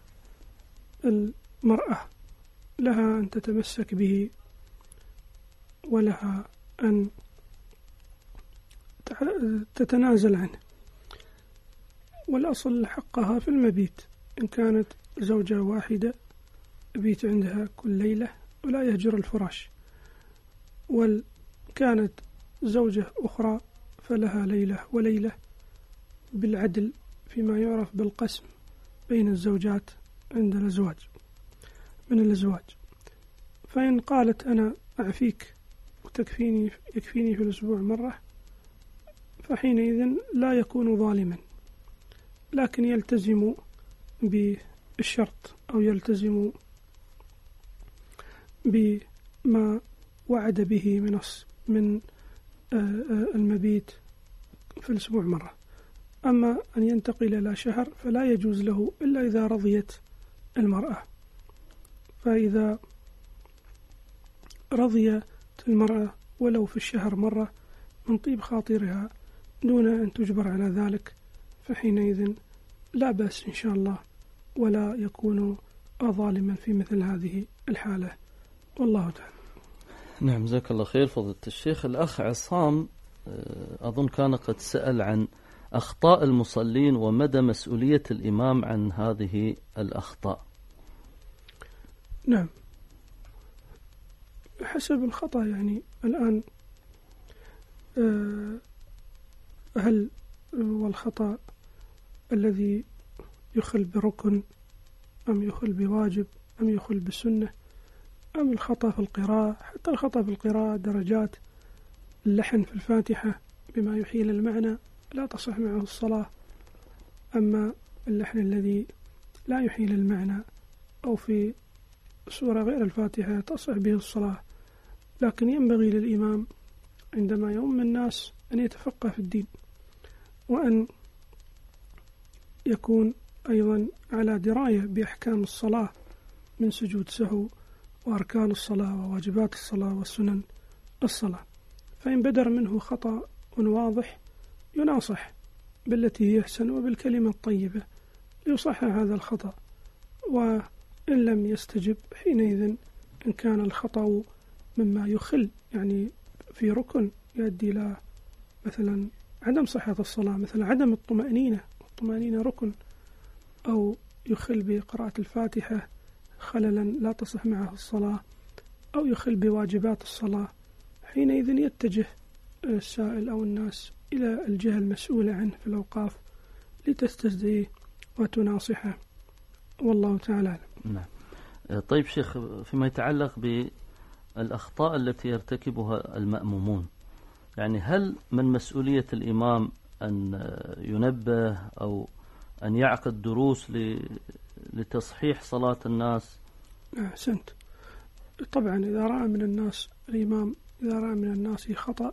المرأة، لها أن تتمسك به ولها أن تتنازل عنه، والأصل حقها في المبيت. إن كانت زوجة واحدة يبيت عندها كل ليلة ولا يهجر الفراش، وكانت زوجة أخرى فلها ليلة وليلة بالعدل فيما يعرف بالقسم بين الزوجات عند من الأزواج. فإن قالت أنا أعفيك يكفيني في الأسبوع مرة، فحينئذ لا يكون ظالما، لكن يلتزم بالشرط أو يلتزم بما وعد به من المبيت في الأسبوع مرة. أما أن ينتقل إلى شهر فلا يجوز له إلا إذا رضيت المرأة. فإذا رضيت المرأة ولو في الشهر مرة من طيب خاطرها دون أن تجبر على ذلك، فحينئذ لا بأس إن شاء الله، ولا يكون ظالما في مثل هذه الحالة، والله تعالى. نعم، جزاك الله خير فضيلة الشيخ. الأخ عصام أظن كان قد سأل عن أخطاء المصلين ومدى مسؤولية الإمام عن هذه الأخطاء. نعم، حسب الخطأ. يعني الآن هل والخطأ الذي يخل بركن أم يخل بواجب أم يخل بسنة أم الخطأ في القراءة؟ حتى الخطأ في القراءة درجات. اللحن في الفاتحة بما يحيل المعنى لا تصح معه الصلاة، أما اللحن الذي لا يحيل المعنى أو في سورة غير الفاتحة تصح به الصلاة. لكن ينبغي للإمام عندما يؤم الناس أن يتفقه في الدين، وأن يكون أيضا على دراية بأحكام الصلاة من سجود سهو وأركان الصلاة وواجبات الصلاة وسنن الصلاة. فإن بدر منه خطأ واضح يناصح بالتي هي أحسن وبالكلمة الطيبة ليصحح هذا الخطأ، وإن لم يستجب حينئذ إن كان الخطأ مما يخل يعني في ركن يؤدي إلى مثلا عدم صحة الصلاة، مثل عدم الطمأنينة ركن، أو يخل بقراءة الفاتحة خللا لا تصح معه الصلاة، أو يخل بواجبات الصلاة، حينئذ يتجه السائل أو الناس إلى الجهة المسؤولة عنه في الأوقاف لتستجديه وتناصحه، والله تعالى أعلم. نعم. طيب شيخ، فيما يتعلق بالأخطاء التي يرتكبها المأمومون، يعني هل من مسؤولية الإمام أن ينبه أو أن يعقد دروس لتصحيح صلاة الناس؟ أحسنت. طبعا إذا رأى من الناس الإمام إذا رأى من الناس خطأ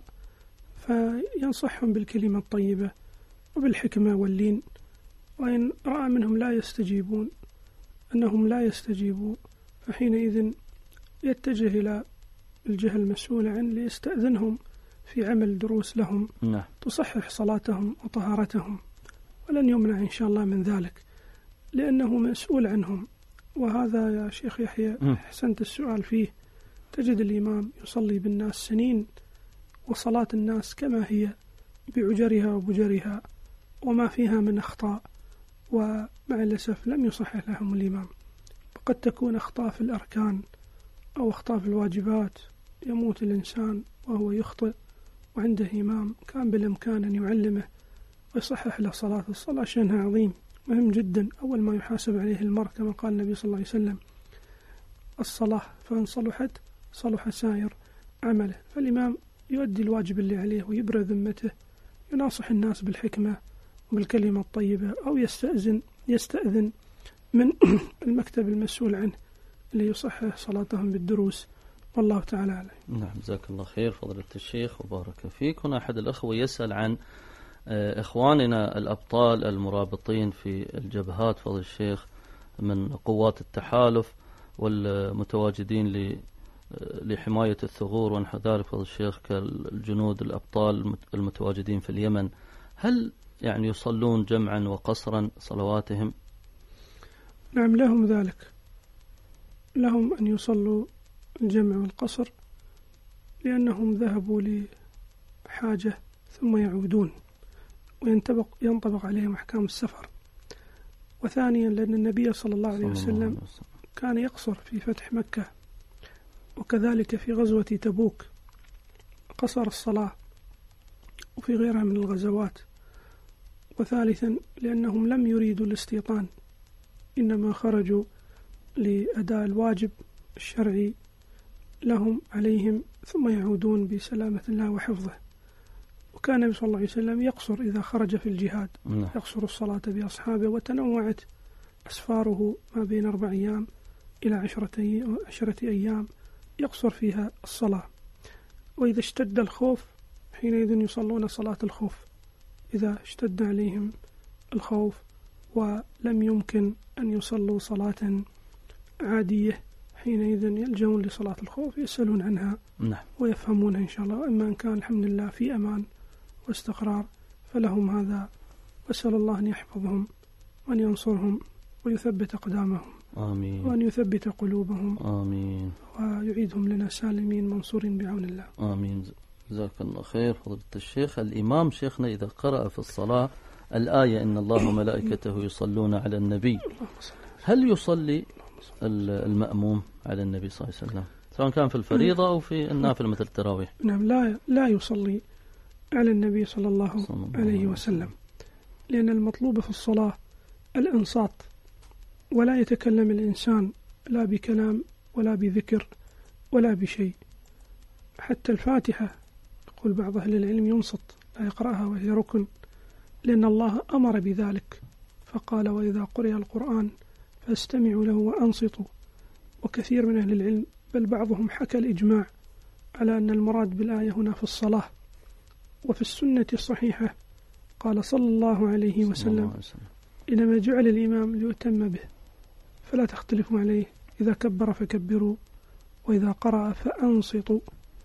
فينصحهم بالكلمة الطيبة وبالحكمة واللين، وإن رأى منهم أنهم لا يستجيبوا فحينئذ يتجه إلى الجهة المسؤولة عنه ليستأذنهم في عمل دروس لهم تصحح صلاتهم وطهارتهم، ولن يمنع إن شاء الله من ذلك لأنه مسؤول عنهم. وهذا يا شيخ يحيى أحسنت السؤال فيه. تجد الإمام يصلي بالناس سنين وصلاة الناس كما هي بعجرها وبجرها وما فيها من أخطاء، ومع الأسف لم يصحح لهم الإمام. وقد تكون أخطاء في الأركان أو أخطاء في الواجبات، يموت الإنسان وهو يخطئ وعنده إمام كان بالإمكان أن يعلمه ويصحح له صلاة. الصلاة شأنها عظيم مهم جدا، أول ما يحاسب عليه المرء كما قال النبي صلى الله عليه وسلم الصلاة، فإن صلحت صلح سائر عمله. فالإمام يؤدي الواجب اللي عليه ويبرئ ذمته، يناصح الناس بالحكمة وبالكلمة الطيبة، أو يستأذن من المكتب المسؤول عنه اللي يصحح صلاتهم بالدروس، والله تعالى أعلم. نعم، جزاك الله خير فضيلة الشيخ وبارك فيك. هنا أحد الأخوة يسأل عن إخواننا الأبطال المرابطين في الجبهات فضل الشيخ من قوات التحالف والمتواجدين لحماية الثغور ونحو ذلك فضل الشيخ كالجنود الأبطال المتواجدين في اليمن، هل يعني يصلون جمعا وقصرا صلواتهم؟ نعم، لهم ذلك، لهم أن يصلوا الجمع والقصر لأنهم ذهبوا لحاجة ثم يعودون وينطبق عليهم أحكام السفر. وثانيا لأن النبي صلى الله عليه وسلم كان يقصر في فتح مكة، وكذلك في غزوة تبوك قصر الصلاة، وفي غيرها من الغزوات. وثالثا لأنهم لم يريدوا الاستيطان، إنما خرجوا لأداء الواجب الشرعي لهم عليهم، ثم يعودون بسلامة الله وحفظه. وكان النبي صلى الله عليه وسلم يقصر إذا خرج في الجهاد، يقصر الصلاة بأصحابه، وتنوعت أسفاره ما بين 4 أيام إلى 10 أيام يقصر فيها الصلاة. وإذا اشتد الخوف حينئذ يصلون صلاة الخوف، إذا اشتد عليهم الخوف ولم يمكن أن يصلوا صلاة عادية حينئذ يلجون لصلاة الخوف، يسألون عنها ويفهمونها إن شاء الله. أما أن كان الحمد لله في أمان واستقرار فلهم هذا، وأسأل الله أن يحفظهم وأن ينصرهم ويثبت أقدامهم، آمين، وأن يثبت قلوبهم، آمين، ويعيدهم لنا سالمين منصورين بعون الله، آمين. جزاك الله خير فضيلة الشيخ. الإمام شيخنا إذا قرأ في الصلاة الآية إن الله وملائكته يصلون على النبي، هل يصلي المأموم على النبي صلى الله عليه وسلم سواء كان في الفريضة أو في النافلة مثل التراويح؟ نعم، لا يصلي على النبي صلى الله عليه وسلم، لأن المطلوب في الصلاة الإنصات، ولا يتكلم الإنسان لا بكلام ولا بذكر ولا بشيء. حتى الفاتحة يقول بعض أهل العلم ينصت لا يقرأها وهي ركن، لأن الله أمر بذلك فقال وإذا قرئ القرآن فاستمعوا له وأنصتوا. وكثير من أهل العلم بل بعضهم حكى الإجماع على أن المراد بالآية هنا في الصلاة. وفي السنة الصحيحة قال صلى الله عليه وسلم إنما جعل الإمام ليؤتم به فلا تختلفوا عليه، إذا كبر فكبروا وإذا قرأ فأنصتوا،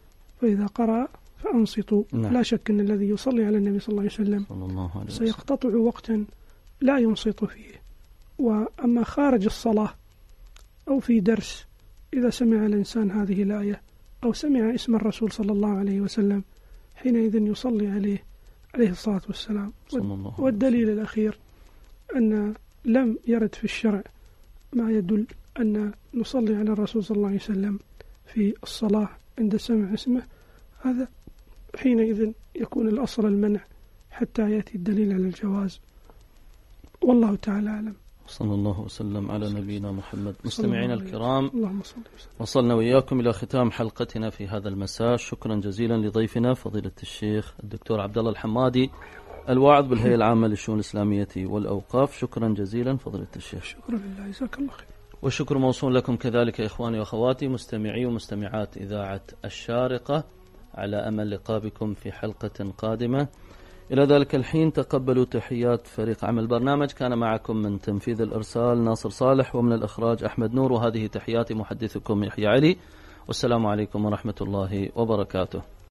نعم. لا شك أن الذي يصلي على النبي صلى الله عليه وسلم سيقتطع وقتا لا ينصت فيه. وأما خارج الصلاة أو في درس إذا سمع الإنسان هذه الآية أو سمع اسم الرسول صلى الله عليه وسلم حينئذ يصلي عليه الصلاة والسلام. والدليل الأخير أن لم يرد في الشرع ما يدل أن نصلي على الرسول صلى الله عليه وسلم في الصلاة عند سمع اسمه، هذا حينئذ يكون الأصل المنع حتى يأتي الدليل على الجواز، والله تعالى أعلم. صلى الله وسلم على نبينا محمد. مستمعين الكرام، وصلنا وإياكم إلى ختام حلقتنا في هذا المساء. شكرا جزيلا لضيفنا فضيلة الشيخ الدكتور عبد الله الحمادي الواعظ بالهيئة العامة للشؤون الإسلامية والأوقاف. شكرا جزيلا فضيلة الشيخ. شكرا لله، جزاك الله خير. والشكر موصول لكم كذلك إخواني وأخواتي مستمعي ومستمعات إذاعة الشارقة، على أمل لقاء بكم في حلقة قادمة. إلى ذلك الحين تقبلوا تحيات فريق عمل البرنامج. كان معكم من تنفيذ الإرسال ناصر صالح، ومن الإخراج أحمد نور، وهذه تحياتي محدثكم يحيى علي، والسلام عليكم ورحمة الله وبركاته.